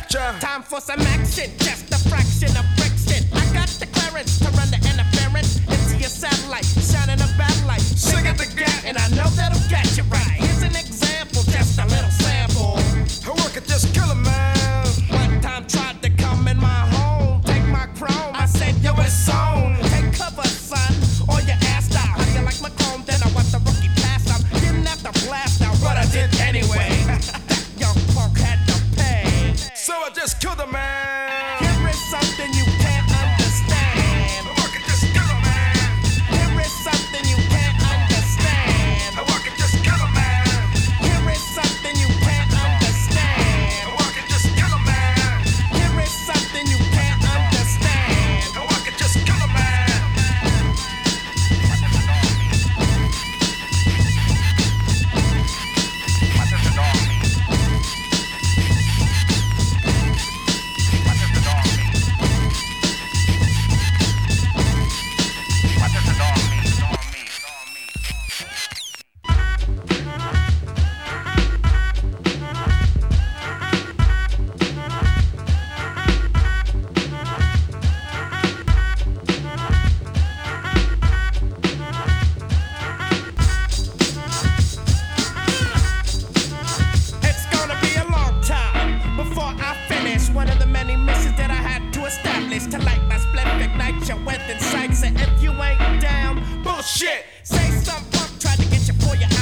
Time for some action, just a fraction of friction. I got the clearance to run the interference into your satellite, shining a bad light. Sing it again, and I know that'll get you right. Here's an example, just a little sample. I work at this killer, man. One time tried to come in my home, take my chrome. I said, yo, it's on. Take cover, son, or your ass out. How do you like my chrome? Then I want the rookie pass out. Didn't have to blast out, but I did anyway. That young punk had to pay. So I just killed a man. Here is something you can't understand. I work at this killer, man. Here is something you can't understand. I work at this killer, man. Here is something you can't understand. I work at this killer, man. Here is something you can't understand. I work at this killer, man. It's gonna be a long time before I finish one of the many missions that I had to establish to light my split, ignite your within sights. And if you ain't down, bullshit. Say some punk tried to get you for your